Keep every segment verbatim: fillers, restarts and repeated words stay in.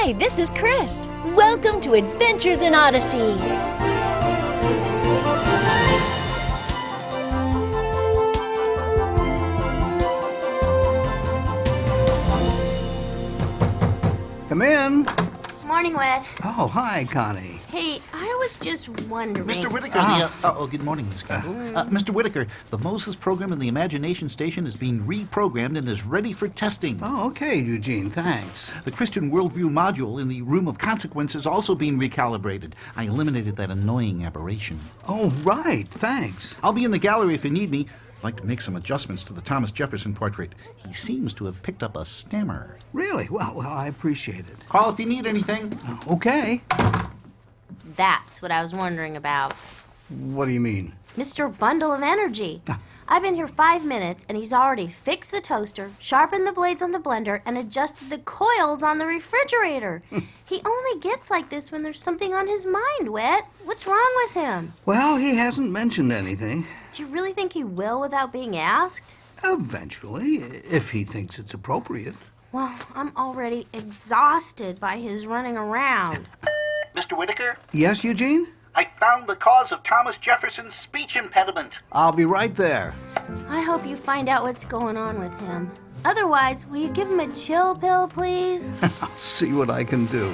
Hi, this is Chris. Welcome to Adventures in Odyssey. Come in. Morning, Wed. Oh, hi, Connie. Hey, I was just wondering... Mister Whitaker, Ah. the, uh, oh, good morning, Miss Kendall. Uh, Mister Whitaker, the Moses program in the Imagination Station is being reprogrammed and is ready for testing. Oh, okay, Eugene, thanks. The Christian Worldview module in the Room of Consequence is also being recalibrated. I eliminated that annoying aberration. Oh, right, thanks. I'll be in the gallery if you need me. I'd like to make some adjustments to the Thomas Jefferson portrait. He seems to have picked up a stammer. Really? Well, well, I appreciate it. Call if you need anything. Okay. That's what I was wondering about. What do you mean? Mister Bundle of Energy. Ah. I've been here five minutes, and he's already fixed the toaster, sharpened the blades on the blender, and adjusted the coils on the refrigerator. He only gets like this when there's something on his mind, Wet. What's wrong with him? Well, he hasn't mentioned anything. Do you really think he will without being asked? Eventually, if he thinks it's appropriate. Well, I'm already exhausted by his running around. Mister Whitaker, Yes, Eugene? I found the cause of Thomas Jefferson's speech impediment. I'll be right there. I hope you find out what's going on with him. Otherwise, will you give him a chill pill, please? I'll see what I can do.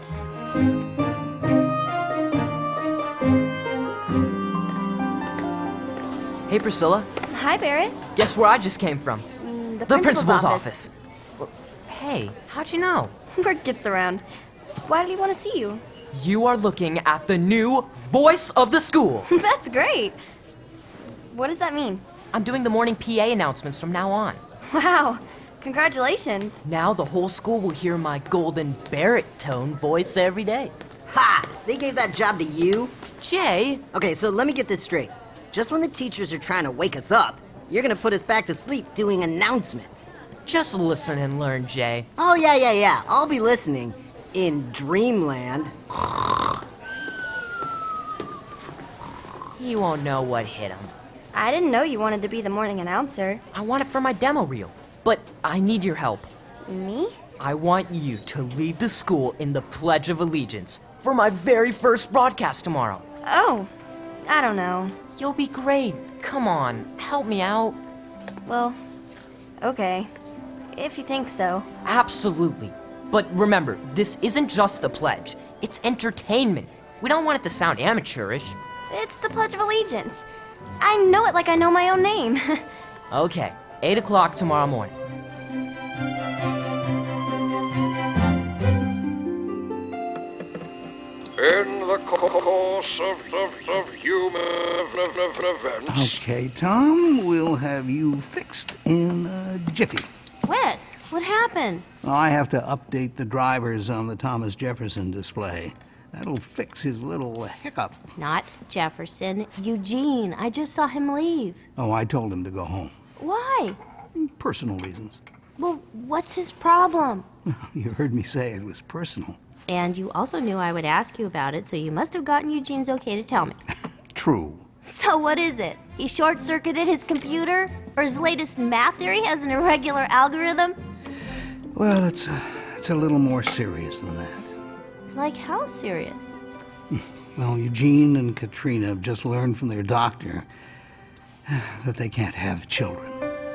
Hey, Priscilla. Hi, Barrett. Guess where I just came from? The, The principal's office. Well, hey, how'd you know? Word gets around. Why did he want to see you? You are looking at the new voice of the school. That's great. What does that mean? I'm doing the morning P A announcements from now on. Wow. Congratulations. Now the whole school will hear my golden baritone voice every day. Ha! They gave that job to you? Jay, Okay, so let me get this straight. Just when the teachers are trying to wake us up, you're gonna put us back to sleep doing announcements. just listen and learn, Jay. Oh, yeah, yeah, yeah. I'll be listening. In Dreamland. He won't know what hit him. I didn't know you wanted to be the morning announcer. I want it for my demo reel, but I need your help. Me? I want you to lead the school in the Pledge of Allegiance for my very first broadcast tomorrow. Oh, I don't know. You'll be great. Come on, help me out. Well, okay. If you think so. Absolutely. But remember, this isn't just the pledge. It's entertainment. We don't want it to sound amateurish. It's the Pledge of Allegiance. I know it like I know my own name. Okay, eight o'clock tomorrow morning. In the course of, of, of human events. Okay, Tom, we'll have you fixed in a jiffy. Wet, what happened? I have to update the drivers on the Thomas Jefferson display. That'll fix his little hiccup. Not Jefferson, Eugene. I just saw him leave. Oh, I told him to go home. Why? Personal reasons. Well, what's his problem? You heard me say it was personal. And you also knew I would ask you about it, so you must have gotten Eugene's okay to tell me. True. So what is it? He short-circuited his computer? Or his latest math theory has an irregular algorithm? Well, it's a, it's a little more serious than that. Like how serious? Well, Eugene and Katrina have just learned from their doctor that they can't have children.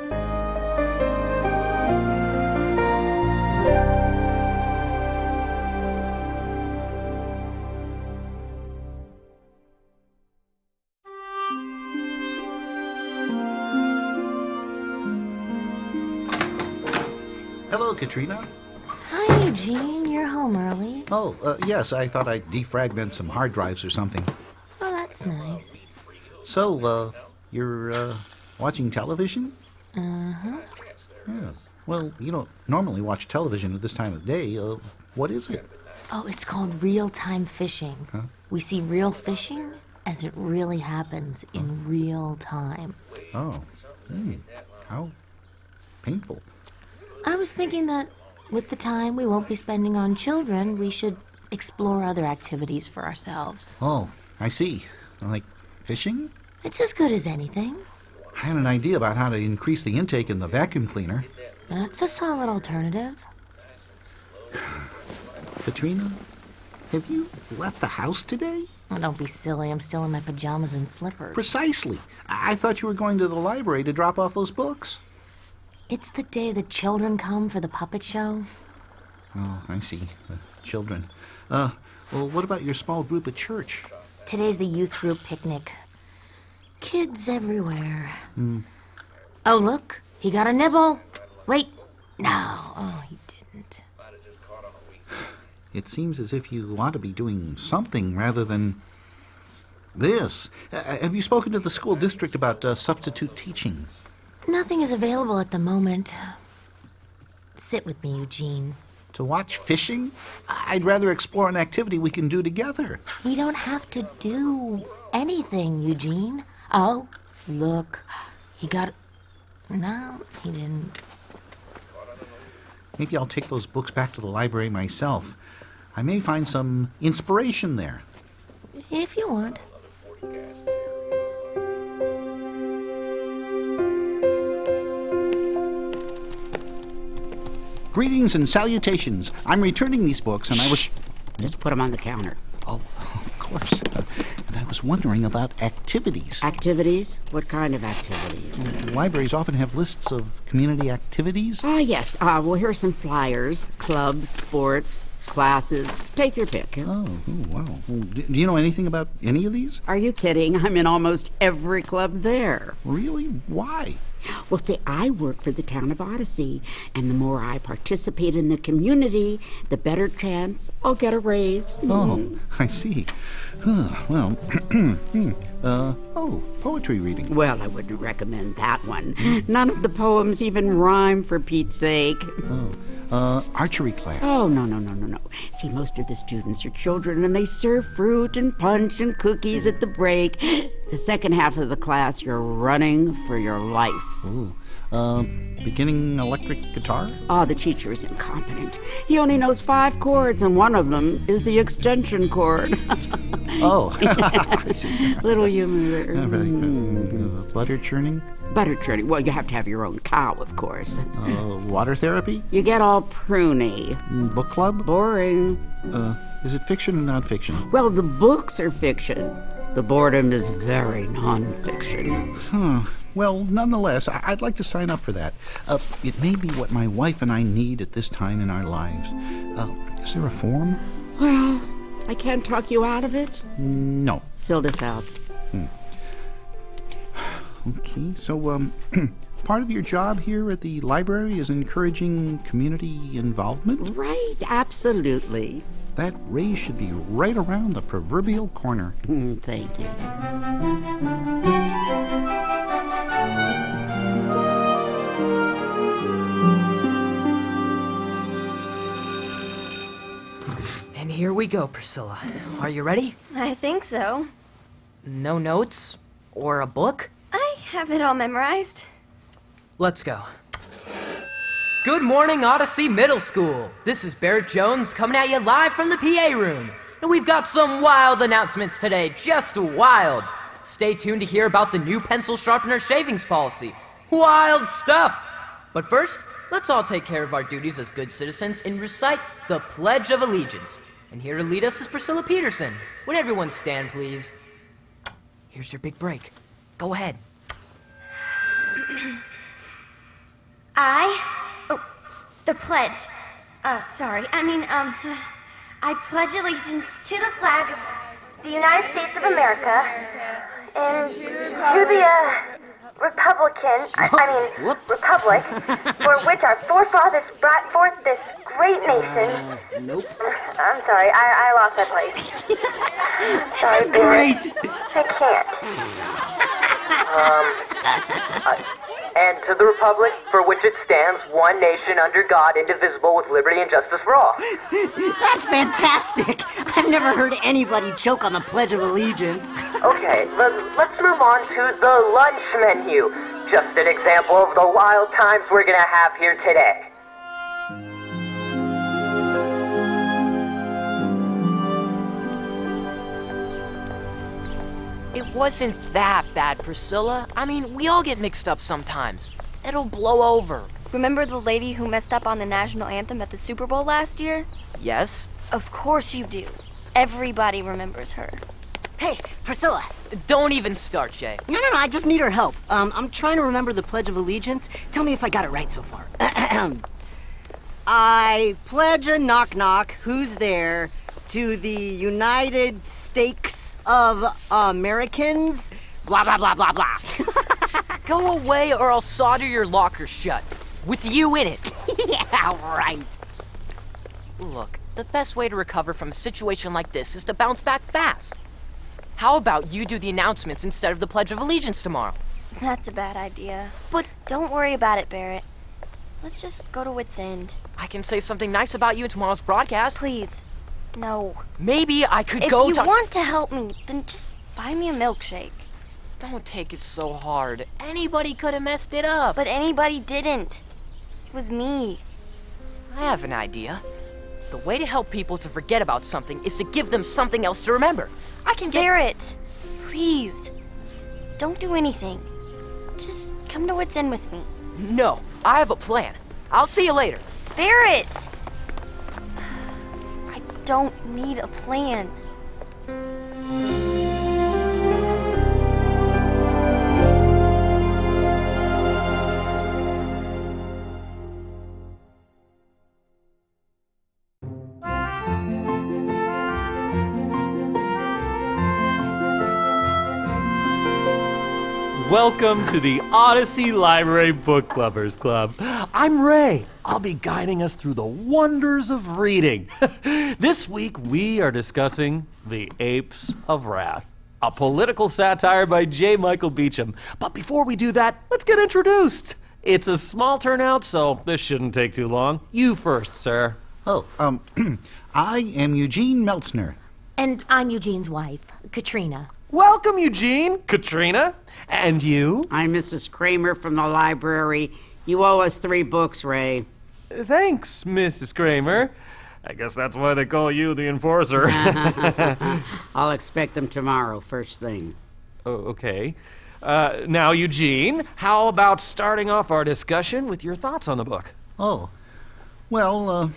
Hello, Katrina. Hi, Eugene. You're home early. Oh, uh, yes, I thought I'd defragment some hard drives or something. Oh, that's nice. So, uh, you're, uh, watching television? Uh-huh. Yeah. Well, you don't normally watch television at this time of day. Uh, what is it? Oh, it's called real-time fishing. Huh? We see real fishing as it really happens in real time. Oh. Hmm. How painful. I was thinking that with the time we won't be spending on children, we should explore other activities for ourselves. Oh, I see. Like fishing? It's as good as anything. I had an idea about how to increase the intake in the vacuum cleaner. That's a solid alternative. Katrina, have you left the house today? Oh, don't be silly. I'm still in my pajamas and slippers. Precisely. I I thought you were going to the library to drop off those books. It's the day the children come for the puppet show. Oh, I see. Uh, children. Uh, well, what about your small group at church? Today's the youth group picnic. Kids everywhere. Hmm. Oh, look. He got a nibble. Wait. No. Oh, he didn't. It seems as if you ought to be doing something rather than this. Uh, have you spoken to the school district about uh, substitute teaching? Nothing is available at the moment. Sit with me, Eugene. To watch fishing? I'd rather explore an activity we can do together. We don't have to do anything, Eugene. Oh, look. He got... No, he didn't. Maybe I'll take those books back to the library myself. I may find some inspiration there. If you want. Greetings and salutations. I'm returning these books, and I was... Just put them on the counter. Oh, of course. Uh, and I was wondering about activities. Activities? What kind of activities? Libraries often have lists of community activities. Ah, yes. Uh, well, here are some flyers. Clubs, sports, classes. Take your pick. Oh, oh wow. Well, do, do you know anything about any of these? Are you kidding? I'm in almost every club there. Really? Why? Well, see, I work for the town of Odyssey, and the more I participate in the community, the better chance I'll get a raise. Oh, I see. Huh, well, uh, oh, poetry reading. Well, I wouldn't recommend that one. None of the poems even rhyme, for Pete's sake. Oh, uh, archery class. Oh, no, no, no, no, no. See, most of the students are children, and they serve fruit and punch and cookies at the break. The second half of the class, you're running for your life. Ooh. Uh, beginning electric guitar? Oh, the teacher is incompetent. He only knows five chords, and one of them is the extension cord. Oh. I see. Little humor there. Uh, very good. Uh, butter churning? Butter churning. Well, you have to have your own cow, of course. Uh, water therapy? You get all pruny. Mm, book club? Boring. Uh, is it fiction or nonfiction? Well, the books are fiction. The boredom is very nonfiction. Huh. Well, nonetheless, I- I'd like to sign up for that. Uh, it may be what my wife and I need at this time in our lives. Uh, is there a form? Well, I can't talk you out of it. No. Fill this out. Okay, so, um, part of your job here at the library is encouraging community involvement? Right, absolutely. That raise should be right around the proverbial corner. Mm, thank you. And here we go, Priscilla. Are you ready? I think so. No notes? Or a book? I have it all memorized. Let's go. Good morning, Odyssey Middle School. This is Barrett Jones coming at you live from the P A room. And we've got some wild announcements today, just wild. Stay tuned to hear about the new pencil sharpener shavings policy. Wild stuff! But first, let's all take care of our duties as good citizens and recite the Pledge of Allegiance. And here to lead us is Priscilla Peterson. Would everyone stand, please? Here's your big break. Go ahead. I... Oh, the pledge. Uh, sorry. I mean, um... I pledge allegiance to the flag of the United States of America and to the, uh, Republican, I, I mean, Republic, for which our forefathers brought forth this great nation. Uh, nope. I'm sorry, I, I lost my place. Sorry, Barrett. I can't. Um, uh, and to the republic for which it stands, one nation under God, indivisible, with liberty and justice for all. That's fantastic. I've never heard anybody choke on the Pledge of Allegiance. Okay, let, let's move on to the lunch menu. Just an example of the wild times we're gonna have here today. It wasn't that bad, Priscilla. I mean, we all get mixed up sometimes. It'll blow over. Remember the lady who messed up on the national anthem at the Super Bowl last year? Yes? Of course you do. Everybody remembers her. Hey, Priscilla. Don't even start, Jay. No, no, no, I just need her help. Um, I'm trying to remember the Pledge of Allegiance. Tell me if I got it right so far. I pledge a knock-knock, who's there, to the United States of Americans, blah, blah, blah, blah, blah. Go away or I'll solder your locker shut. With you in it. Yeah, right. Look, the best way to recover from a situation like this is to bounce back fast. How about you do the announcements instead of the Pledge of Allegiance tomorrow? That's a bad idea. But don't worry about it, Barrett. Let's just go to Wits End. I can say something nice about you in tomorrow's broadcast. Please. No. Maybe I could if go to... to... If you want to help me, then just buy me a milkshake. Don't take it so hard. Anybody could have messed it up. But anybody didn't. It was me. I have an idea. The way to help people to forget about something is to give them something else to remember. I can get... Barrett, please. Don't do anything. Just come to Wits End with me. No, I have a plan. I'll see you later. Barrett! I don't need a plan. Welcome to the Odyssey Library Book Clubbers Club. I'm Ray. I'll be guiding us through the wonders of reading. This week we are discussing The Apes of Wrath, a political satire by J. Michael Beecham. But before we do that, let's get introduced. It's a small turnout, so this shouldn't take too long. You first, sir. Oh, um, I am Eugene Meltzner. And I'm Eugene's wife, Katrina. Welcome, Eugene. Katrina. And you? I'm Missus Kramer from the library. You owe us three books, Ray. Thanks, Missus Kramer. I guess that's why they call you the enforcer. I'll expect them tomorrow, first thing. Oh, okay. Uh, now, Eugene, how about starting off our discussion with your thoughts on the book? Oh, well, uh,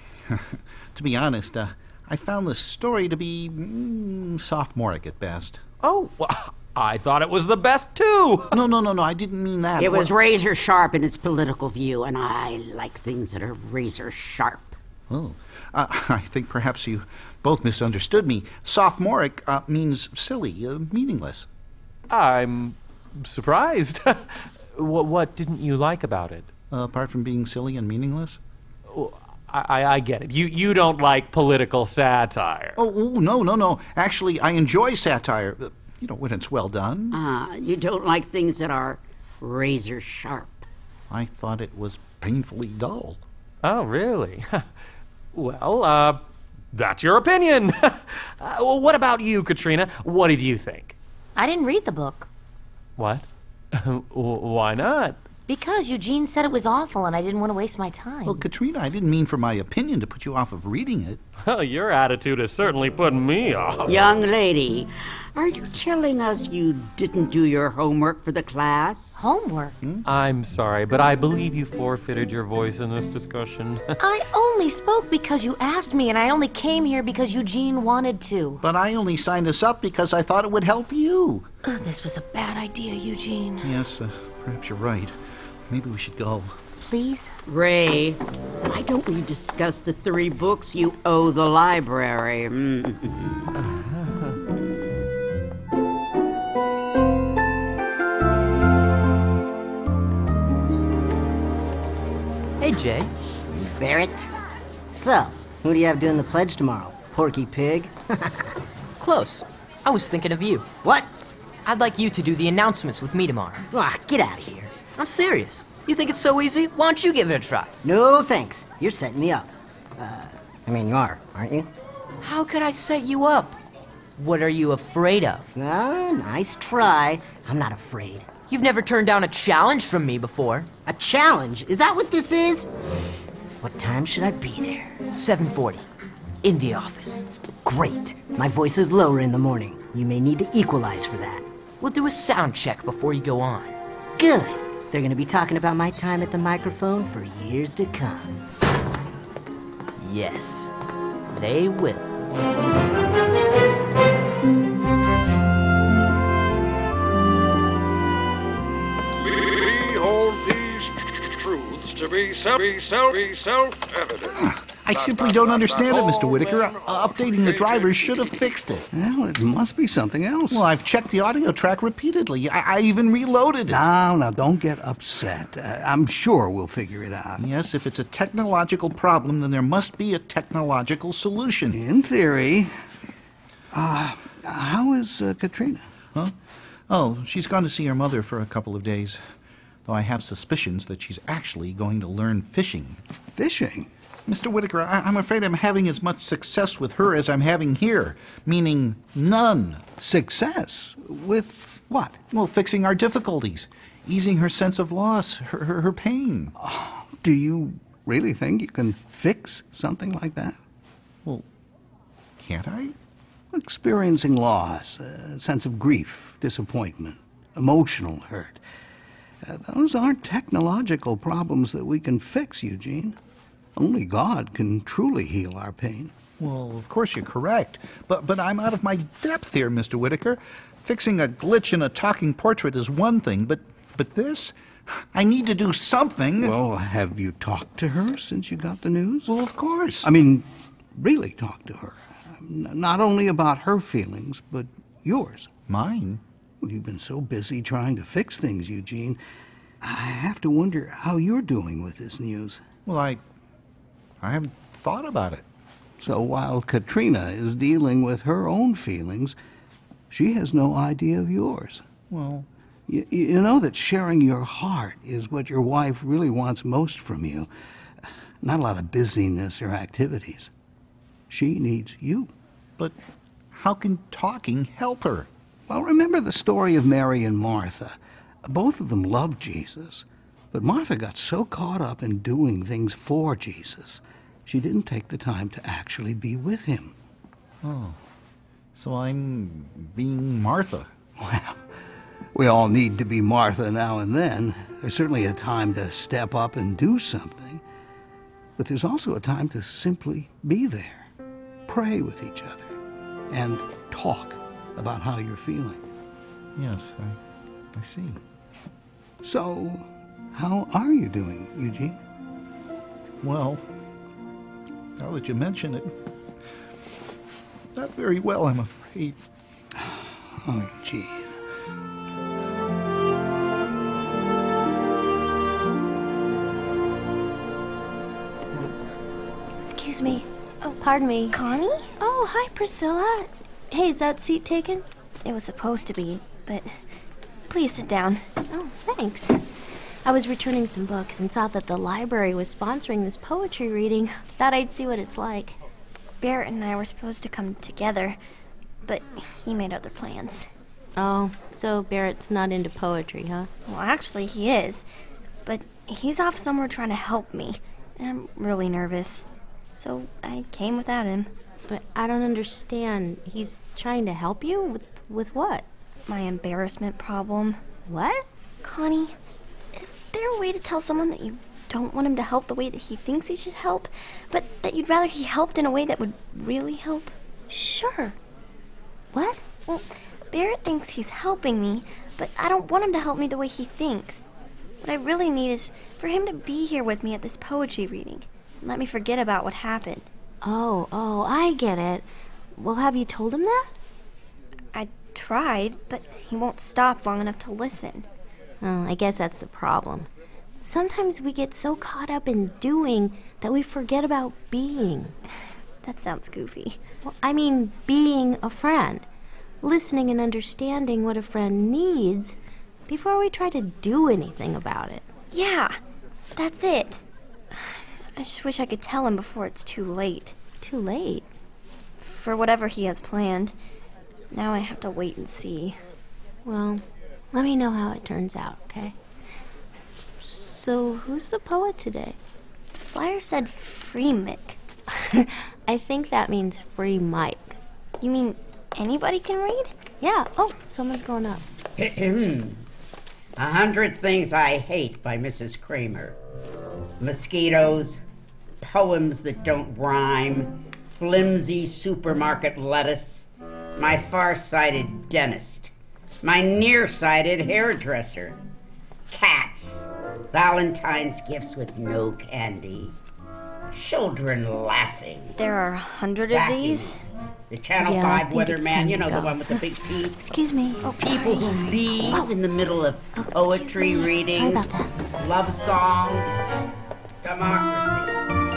to be honest, uh, I found the story to be mm, sophomoric at best. Oh, well, I thought it was the best, too. No, no, no, no, I didn't mean that. It was What? razor sharp in its political view, and I like things that are razor sharp. Oh, uh, I think perhaps you both misunderstood me. Sophomoric uh, means silly, uh, meaningless. I'm surprised. what, what didn't you like about it? Uh, apart from being silly and meaningless? Oh, I, I get it. You, you don't like political satire. Oh, oh, no, no, no. Actually, I enjoy satire. Uh, You know, when it's well done. Ah, you don't like things that are razor sharp. I thought it was painfully dull. Oh, really? Well, uh, that's your opinion. uh, well, what about you, Katrina? What did you think? I didn't read the book. What? Why not? Because Eugene said it was awful and I didn't want to waste my time. Well, Katrina, I didn't mean for my opinion to put you off of reading it. Well, your attitude is certainly putting me off. Young lady, are you telling us you didn't do your homework for the class? Homework? Hmm? I'm sorry, but I believe you forfeited your voice in this discussion. I only spoke because you asked me, and I only came here because Eugene wanted to. But I only signed us up because I thought it would help you. Oh, this was a bad idea, Eugene. Yes, uh, perhaps you're right. Maybe we should go. Please? Ray, why don't we discuss the three books you owe the library? Hey, Jay. Barrett. So, who do you have doing the pledge tomorrow? Porky Pig? Close. I was thinking of you. What? I'd like you to do the announcements with me tomorrow. Ah, get out of here. I'm serious. You think it's so easy? Why don't you give it a try? No, thanks. You're setting me up. Uh, I mean, you are, aren't you? How could I set you up? What are you afraid of? Ah, nice try. I'm not afraid. You've never turned down a challenge from me before. A challenge? Is that what this is? What time should I be there? seven forty. In the office. Great. My voice is lower in the morning. You may need to equalize for that. We'll do a sound check before you go on. Good. They're gonna be talking about my time at the microphone for years to come. Yes, they will. Behold these truths to be self, be self, be self-evident. I simply don't understand it, Mister Whitaker. Uh, updating the drivers should have fixed it. Well, it must be something else. Well, I've checked the audio track repeatedly. I, I even reloaded it. Now, now, don't get upset. Uh, I'm sure we'll figure it out. Yes, if it's a technological problem, then there must be a technological solution. In theory. Uh, how is uh, Katrina? Huh? Oh, she's gone to see her mother for a couple of days. Though I have suspicions that she's actually going to learn fishing. Fishing? Mister Whitaker, I- I'm afraid I'm having as much success with her as I'm having here, meaning none. Success? With what? Well, fixing our difficulties, easing her sense of loss, her, her, her pain. Oh, do you really think you can fix something like that? Well, can't I? Experiencing loss, a sense of grief, disappointment, emotional hurt. Uh, those aren't technological problems that we can fix, Eugene. Only God can truly heal our pain. Well, of course you're correct. But but I'm out of my depth here, Mister Whitaker. Fixing a glitch in a talking portrait is one thing, but but this? I need to do something. Well, have you talked to her since you got the news? Well, of course. I mean, really talked to her. N- Not only about her feelings, but yours. Mine? Well, you've been so busy trying to fix things, Eugene. I have to wonder how you're doing with this news. Well, I... I haven't thought about it. So while Katrina is dealing with her own feelings, she has no idea of yours. Well... You, you know that sharing your heart is what your wife really wants most from you. Not a lot of busyness or activities. She needs you. But how can talking help her? Well, remember the story of Mary and Martha. Both of them loved Jesus, but Martha got so caught up in doing things for Jesus, she didn't take the time to actually be with him. Oh, so I'm being Martha. Well, we all need to be Martha now and then. There's certainly a time to step up and do something, but there's also a time to simply be there, pray with each other, and talk about how you're feeling. Yes, I, I see. So, how are you doing, Eugene? Well, now that you mention it, not very well, I'm afraid. Oh, Eugene. Excuse me. Oh, pardon me. Connie? Oh, hi, Priscilla. Hey, is that seat taken? It was supposed to be, but please sit down. Oh, thanks. I was returning some books and saw that the library was sponsoring this poetry reading. Thought I'd see what it's like. Barrett and I were supposed to come together, but he made other plans. Oh, so Barrett's not into poetry, huh? Well, actually, he is, but he's off somewhere trying to help me, and I'm really nervous. So I came without him. But I don't understand. He's trying to help you? With, with what? My embarrassment problem. What? Connie, is there a way to tell someone that you don't want him to help the way that he thinks he should help, but that you'd rather he helped in a way that would really help? Sure. What? Well, Barrett thinks he's helping me, but I don't want him to help me the way he thinks. What I really need is for him to be here with me at this poetry reading and let me forget about what happened. Oh, oh, I get it. Well, have you told him that? I tried, but he won't stop long enough to listen. Oh, I guess that's the problem. Sometimes we get so caught up in doing that we forget about being. That sounds goofy. Well, I mean being a friend. Listening and understanding what a friend needs before we try to do anything about it. Yeah, that's it. I just wish I could tell him before it's too late. Too late? For whatever he has planned. Now I have to wait and see. Well, let me know how it turns out, okay? So, who's the poet today? The flyer said Free Mick. I think that means Free Mike. You mean anybody can read? Yeah. Oh, someone's going up. A Hundred Things I Hate by Missus Kramer. Mosquitoes, poems that don't rhyme, flimsy supermarket lettuce, my far-sighted dentist, my near-sighted hairdresser, cats, Valentine's gifts with no candy, children laughing. There are a hundred of Vacuum. these? The Channel Yeah, I five think it's time weatherman, you to know, the go. one with the big teeth. Excuse me. Oh, People sorry. who leave Oh. in the middle of Oh, excuse poetry me. readings, Sorry about love songs, democracy.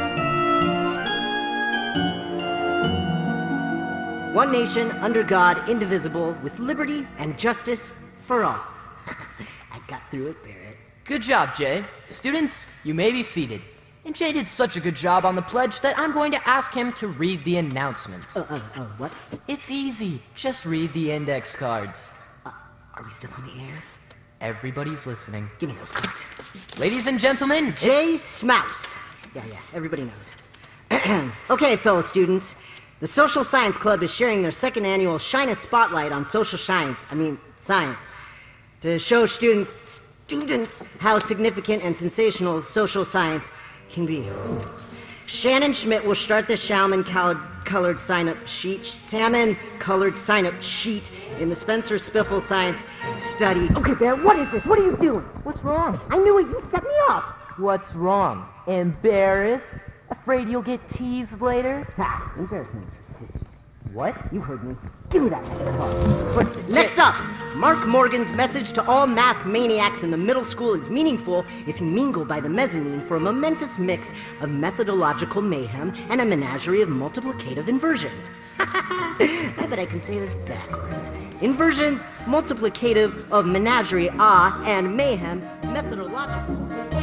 One nation, under God, indivisible, with liberty and justice for all. I got through it, Barrett. Good job, Jay. Students, you may be seated. And Jay did such a good job on the pledge that I'm going to ask him to read the announcements. Uh, uh, uh, what? It's easy. Just read the index cards. Uh, are we still on the air? Everybody's listening. Give me those cards. Ladies and gentlemen, Jay Smouse. Yeah, yeah, everybody knows. Okay, fellow students. The Social Science Club is sharing their second annual Shine a Spotlight on social science, I mean, science, to show students, students how significant and sensational social science can be. Shannon Schmidt will start the Schauman col- colored sign-up sheet, salmon colored sign-up sheet in the Spencer Spiffle Science Study. Okay, Bear, what is this? What are you doing? what's wrong? I knew it. You set me up. What's wrong? Embarrassed? Afraid you'll get teased later? Ha! Embarrassments are sissies. What? You heard me. Give me that next card. Next up, Mark Morgan's message to all math maniacs in the middle school is meaningful if you mingle by the mezzanine for a momentous mix of methodological mayhem and a menagerie of multiplicative inversions. I bet I can say this backwards. Inversions, multiplicative of menagerie, ah, and mayhem, methodological.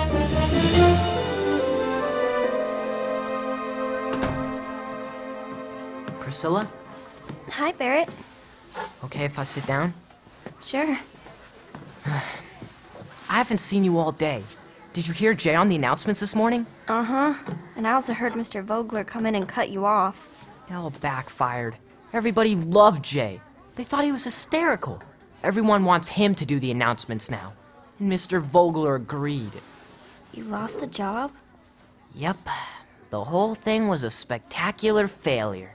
Priscilla? Hi, Barrett. Okay if I sit down? Sure. I haven't seen you all day. Did you hear Jay on the announcements this morning? Uh-huh. And I also heard Mister Vogler come in and cut you off. It all backfired. Everybody loved Jay. They thought he was hysterical. Everyone wants him to do the announcements now. And Mister Vogler agreed. You lost the job? Yep. The whole thing was a spectacular failure.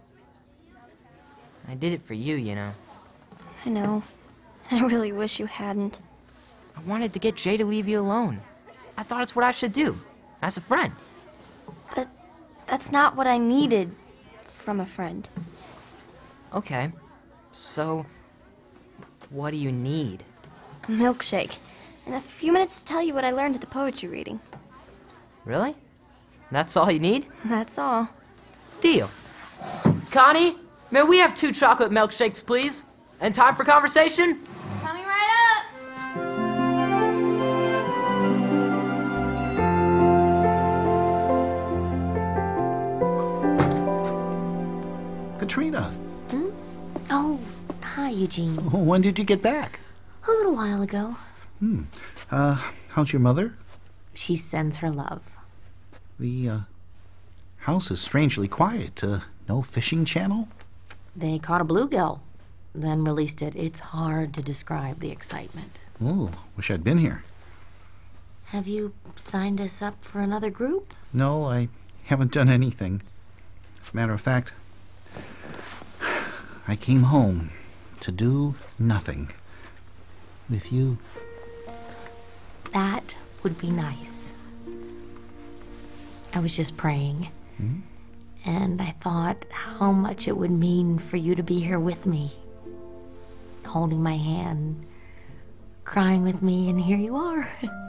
I did it for you, you know. I know. I really wish you hadn't. I wanted to get Jay to leave you alone. I thought it's what I should do, as a friend. But that's not what I needed from a friend. Okay. So, what do you need? A milkshake. And a few minutes to tell you what I learned at the poetry reading. Really? That's all you need? That's all. Deal. Connie, may we have two chocolate milkshakes, please? And time for conversation? Coming right up! Katrina, Oh, hi, Eugene. when did you get back? A little while ago. Uh, how's your mother? She sends her love. The, uh, house is strangely quiet. Uh, no fishing channel? They caught a bluegill, then released it. It's hard to describe the excitement. Oh, wish I'd been here. Have you signed us up for another group? No, I haven't done anything. As a matter of fact, I came home to do nothing. With you. That would be nice. I was just praying. Hmm? And I thought how much it would mean for you to be here with me. Holding my hand, crying with me, and here you are.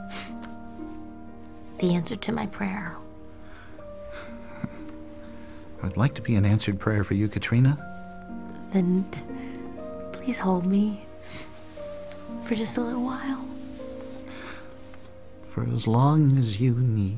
The answer to my prayer. I'd like to be an answered prayer for you, Katrina. Then t- please hold me for just a little while. For as long as you need.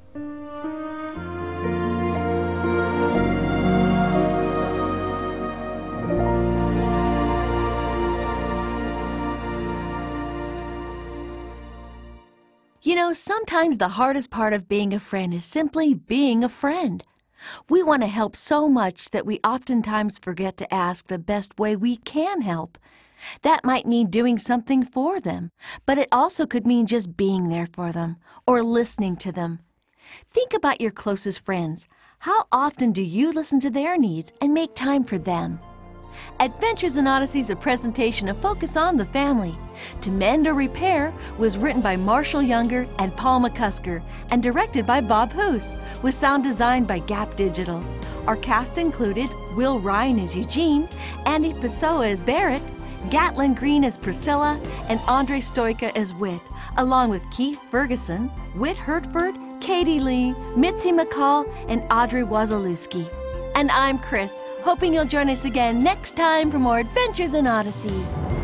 You know, sometimes the hardest part of being a friend is simply being a friend. We want to help so much that we oftentimes forget to ask the best way we can help. That might mean doing something for them, but it also could mean just being there for them or listening to them. Think about your closest friends. How often do you listen to their needs and make time for them? Adventures in Odyssey is a presentation of Focus on the Family. To Mend or Repair was written by Marshall Younger and Paul McCusker and directed by Bob Hoose, with sound designed by Gap Digital. Our cast included Will Ryan as Eugene, Andy Pessoa as Barrett, Gatlin Green as Priscilla, and Andre Stoica as Whit, along with Keith Ferguson, Whit Hertford, Katie Lee, Mitzi McCall, and Audrey Wazalewski. And I'm Chris, hoping you'll join us again next time for more Adventures in Odyssey.